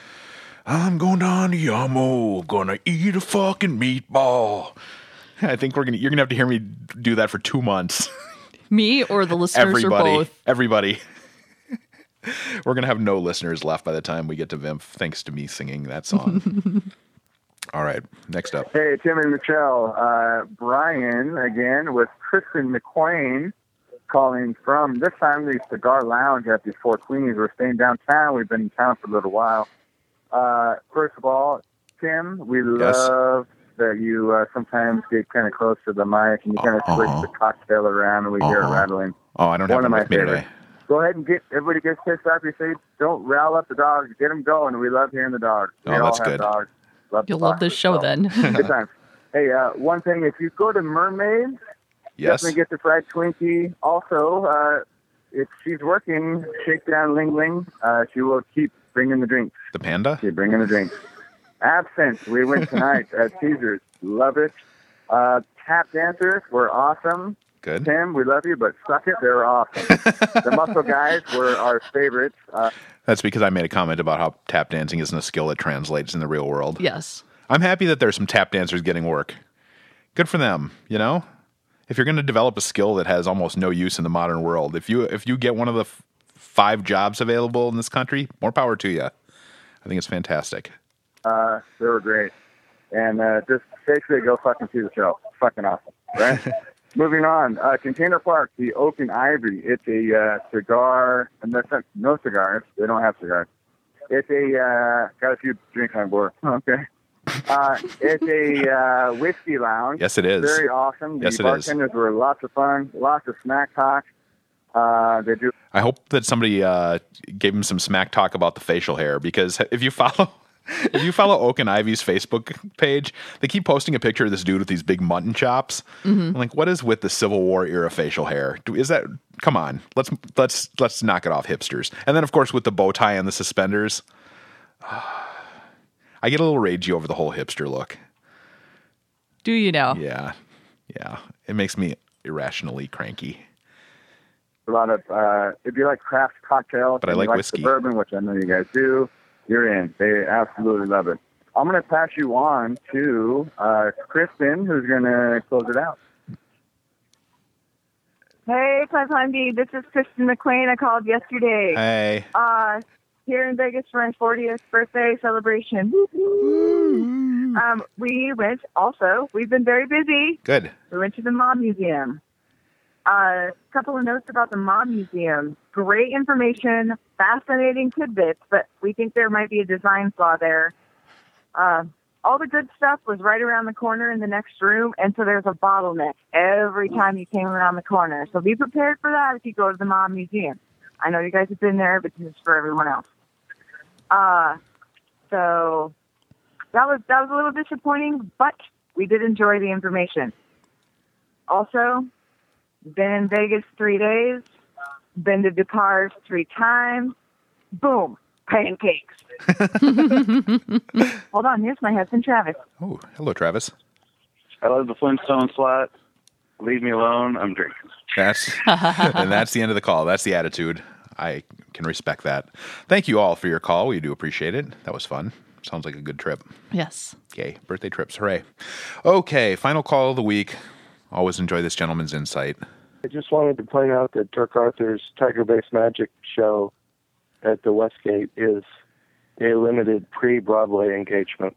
I'm going to Andiamo, gonna eat a fucking meatball. I think we're gonna. You're gonna have to hear me do that for two months. Me or the listeners Everybody, or both? everybody. We're gonna have no listeners left by the time we get to V I M F, thanks to me singing that song. All right, next up. Hey, Tim and Michelle. Uh, Brian again with Kristen McQueen calling from this time the Cigar Lounge at the Four Queens. We're staying downtown. We've been in town for a little while. Uh, first of all, Tim, we Yes. love that you uh, sometimes get kind of close to the mic and you kind of Uh-huh. switch the cocktail around and we hear it Uh-huh. rattling. Oh, I don't One have of them my with me favorites. today. Go ahead and get everybody gets pissed off. You say, don't rile up the dogs. Get them going. We love hearing the dogs. We Oh, all that's have good. dogs. Love You'll the love this dogs, show so. then. Good times. Hey, uh, one thing, if you go to Mermaids, Yes. definitely get the fried Twinkie. Also, uh, if she's working, Shakedown Ling Ling, uh, she will keep bringing the drinks. The panda? Keep bringing the drinks. Absinthe, we went tonight at Caesars. Love it. Uh, tap dancers were awesome. Good. Tim, we love you, but suck it, they were awesome. The muscle guys were our favorites. Uh, That's because I made a comment about how tap dancing isn't a skill that translates in the real world. Yes. I'm happy that there's some tap dancers getting work. Good for them, you know? If you're going to develop a skill that has almost no use in the modern world, if you if you get one of the f- five jobs available in this country, more power to you. I think it's fantastic. Uh, they were great. And uh, just basically go fucking see the show. Fucking awesome, right? Moving on. Uh, Container Park, the Oak and Ivory. It's a uh, cigar, and that's not, no cigars. They don't have cigars. It's a, uh, got a few drinks on board. Okay. Uh, it's a uh, whiskey lounge. Yes, it is. Very awesome. The Yes, it is. bartenders were lots of fun, lots of smack talk. Uh, they do. I hope that somebody uh, gave him some smack talk about the facial hair, because if you follow If you follow Oak and Ivy's Facebook page, they keep posting a picture of this dude with these big mutton chops. Mm-hmm. I'm like, what is with the Civil War era facial hair? Do, is that? Come on, let's let's let's knock it off, hipsters. And then, of course, with the bow tie and the suspenders, I get a little ragey over the whole hipster look. Do you know? Yeah, yeah, it makes me irrationally cranky. A lot of uh, if you like craft cocktails, But I and like you like whiskey. the bourbon, which I know you guys do, you're in. They absolutely love it. I'm going to pass you on to uh, Kristen, who's going to close it out. Hey, five hundred. This is Kristen McQueen. I called yesterday. Hey. Uh, here in Vegas for my fortieth birthday celebration. Woo-hoo. Um, we went also. We've been very busy. Good. We went to the Mom Museum. A uh, couple of notes about the Mom Museum. Great information, fascinating tidbits, but we think there might be a design flaw there. Uh, all the good stuff was right around the corner in the next room, and so there's a bottleneck every time you came around the corner. So be prepared for that if you go to the Mom Museum. I know you guys have been there, but this is for everyone else. Uh, so that was that was a little disappointing, but we did enjoy the information. Also, been in Vegas three days, been to Guitars three times. Boom, pancakes. Hold on, here's my husband, Travis. Oh, hello, Travis. I love the Flintstone slot. Leave me alone. I'm drinking. That's and that's the end of the call. That's the attitude. I can respect that. Thank you all for your call. We do appreciate it. That was fun. Sounds like a good trip. Yes. Yay. Birthday trips. Hooray. Okay. Final call of the week. Always enjoy this gentleman's insight. I just wanted to point out that Dirk Arthur's Tiger Base Magic show at the Westgate is a limited pre-Broadway engagement.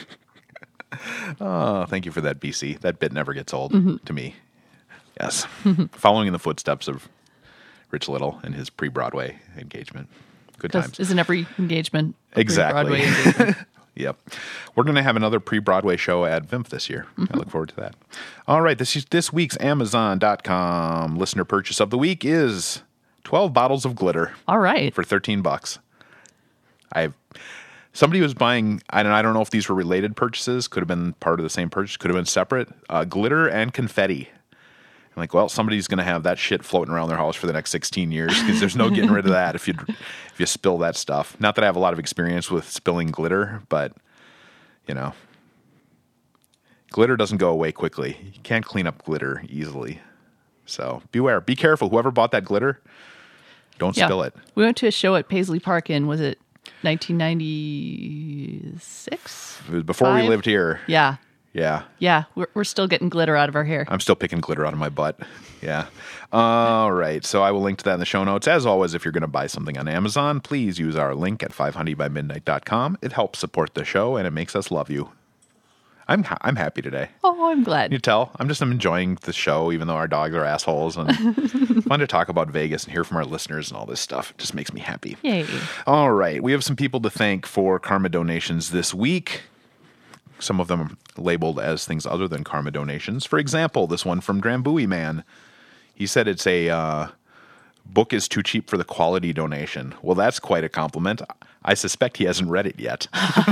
Oh, thank you for that, B C. That bit never gets old Mhm. to me. Yes. Following in the footsteps of Rich Little and his pre-Broadway engagement. Good Because times. isn't every engagement a Exactly. Broadway engagement? Yep. We're going to have another pre-Broadway show at V I M F this year. Mm-hmm. I look forward to that. All right. This is this week's Amazon dot com listener purchase of the week is twelve bottles of glitter. All right. For thirteen bucks. I somebody was buying, I don't, I don't know if these were related purchases, could have been part of the same purchase, could have been separate, uh, glitter and confetti. I'm like, well, somebody's going to have that shit floating around their house for the next sixteen years because there's no getting rid of that if you if you spill that stuff. Not that I have a lot of experience with spilling glitter, but, you know, glitter doesn't go away quickly. You can't clean up glitter easily. So beware. Be careful. Whoever bought that glitter, don't Yeah. spill it. We went to a show at Paisley Park in, was it nineteen ninety-six? It was before Five? we lived here. Yeah. Yeah. Yeah. We're, we're still getting glitter out of our hair. I'm still picking glitter out of my butt. Yeah. All right. So I will link to that in the show notes. As always, if you're going to buy something on Amazon, please use our link at five hundred by midnight dot com. It helps support the show and it makes us love you. I'm ha- I'm happy today. Oh, I'm glad. Can you tell? I'm just enjoying the show, even though our dogs are assholes. And fun to talk about Vegas and hear from our listeners and all this stuff. It just makes me happy. Yay. All right. We have some people to thank for karma donations this week. Some of them labeled as things other than karma donations. For example, this one from Drambuie Man. He said it's a uh, book is too cheap for the quality donation. Well, that's quite a compliment. I suspect he hasn't read it yet.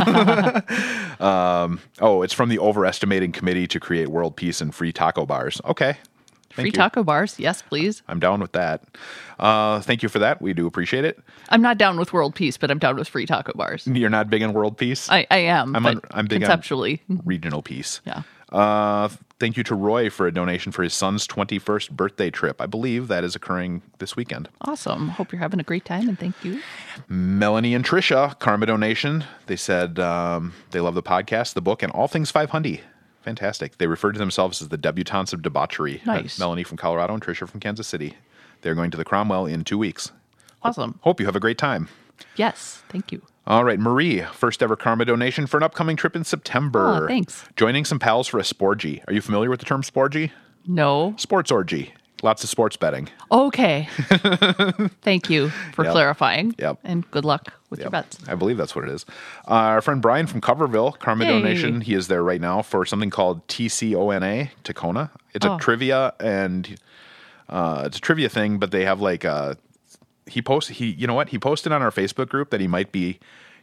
um, oh, it's from the Overestimating Committee to Create World Peace and Free Taco Bars. Okay. Free Thank you. taco bars. Yes, please. I'm down with that. Uh, thank you for that. We do appreciate it. I'm not down with world peace, but I'm down with free taco bars. You're not big on world peace? I, I am. I'm, but on, I'm big conceptually. on regional peace. Yeah. Uh, thank you to Roy for a donation for his son's twenty-first birthday trip. I believe that is occurring this weekend. Awesome. Hope you're having a great time, and thank you. Melanie and Trisha, karma donation. They said um, they love the podcast, the book, and all things five hundred. Fantastic. They refer to themselves as the debutantes of debauchery. Nice. Melanie from Colorado and Trisha from Kansas City. They're going to the Cromwell in two weeks. Awesome. Hope you have a great time. Yes. Thank you. All right, Marie, first ever karma donation for an upcoming trip in September. Oh, thanks. Joining some pals for a sporgy. Are you familiar with the term sporgy? No. Sports orgy. Lots of sports betting. Okay. Thank you for Yep. clarifying. Yep. And good luck with your Yep. bets. I believe that's what it is. Uh, our friend Brian from Coverville, karma Yay. donation. He is there right now for something called T C O N A, Tacona. It's Oh. a trivia and uh, it's a trivia thing, but they have like uh he posts he you know what he posted on our Facebook group that he might be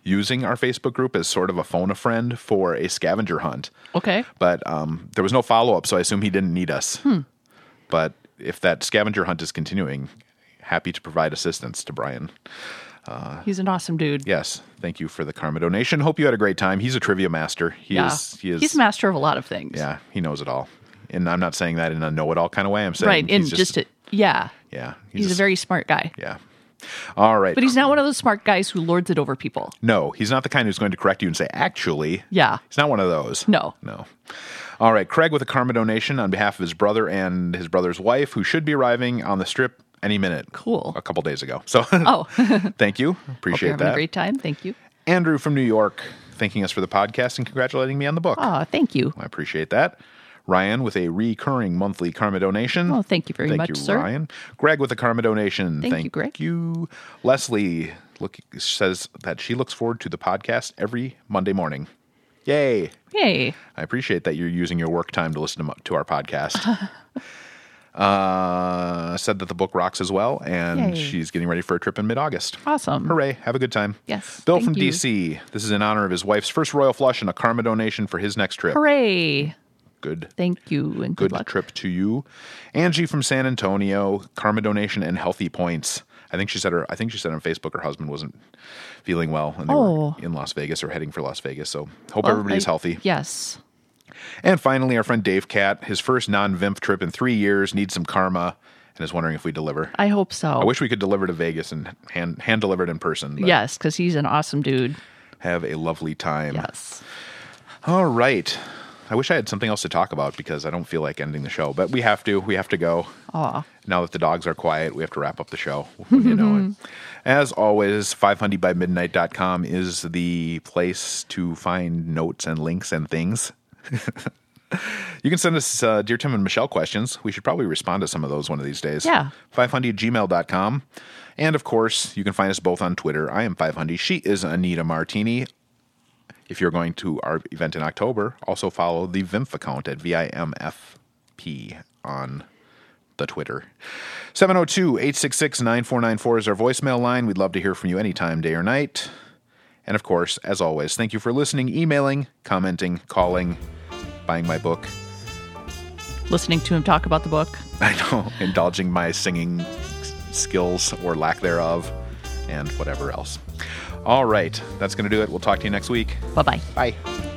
using our Facebook group as sort of a phone a friend for a scavenger hunt. Okay. But um, there was no follow-up, so I assume he didn't need us. Hmm. But if that scavenger hunt is continuing, happy to provide assistance to Brian. Uh, He's an awesome dude. yes, thank you for the karma donation. Hope you had a great time. He's a trivia master. He yeah. is. He is. He's master of a lot of things. Yeah, he knows it all. And I'm not saying that in a know-it-all kind of way. I'm saying Right. In he's just, a, yeah. Yeah. He's, He's, a very smart guy. Yeah. All right. But he's not one of those smart guys who lords it over people. No, he's not the kind who's going to correct you and say, actually. Yeah. He's not one of those. No. No. All right. Craig with a karma donation on behalf of his brother and his brother's wife, who should be arriving on the Strip any minute. Cool. A couple days ago. So, oh. thank you. Hope Appreciate you're having that. a great time. Thank you. Andrew from New York, thanking us for the podcast and congratulating me on the book. Oh, thank you. I appreciate that. Ryan with a recurring monthly karma donation. Oh, thank you very thank much, you, sir. Ryan. Greg with a karma donation. Thank you, Greg. you. Leslie look, says that she looks forward to the podcast every Monday morning. Yay. Yay. I appreciate that you're using your work time to listen to, to our podcast. uh, said that the book rocks as well, and Yay. she's getting ready for a trip in mid-August. Awesome. Hooray. Have a good time. Yes. Bill thank from you. D C. This is in honor of his wife's first Royal Flush and a karma donation for his next trip. Hooray. Good. Thank you and good, Good luck. trip to you. Angie from San Antonio, karma donation and healthy points. I think she said her I think she said on Facebook her husband wasn't feeling well and they Oh. were in Las Vegas or heading for Las Vegas. So hope Well, everybody's I- healthy. Yes. And finally, our friend Dave Cat, his first non-V I M P trip in three years, needs some karma and is wondering if we deliver. I hope so. I wish we could deliver to Vegas and hand hand deliver it in person. But Yes, because he's an awesome dude. have a lovely time. Yes. All right. I wish I had something else to talk about because I don't feel like ending the show, but we have to. We have to go. Aw. Now that the dogs are quiet, we have to wrap up the show. You know it. As always, five hundred by midnight dot com is the place to find notes and links and things. You can send us uh, Dear Tim and Michelle questions. We should probably respond to some of those one of these days. Yeah. five hundred gmail dot com. And of course, you can find us both on Twitter. I am five hundred. She is Anita Martini. If you're going to our event in October, also follow the V I M F account at V I M F P on the Twitter. seven oh two, eight six six, nine four nine four is our voicemail line. We'd love to hear from you anytime, day or night. And of course, as always, thank you for listening, emailing, commenting, calling, buying my book. Listening to him talk about the book. I know, indulging my singing s- skills or lack thereof, and whatever else. All right, that's going to do it. We'll talk to you next week. Bye-bye. Bye.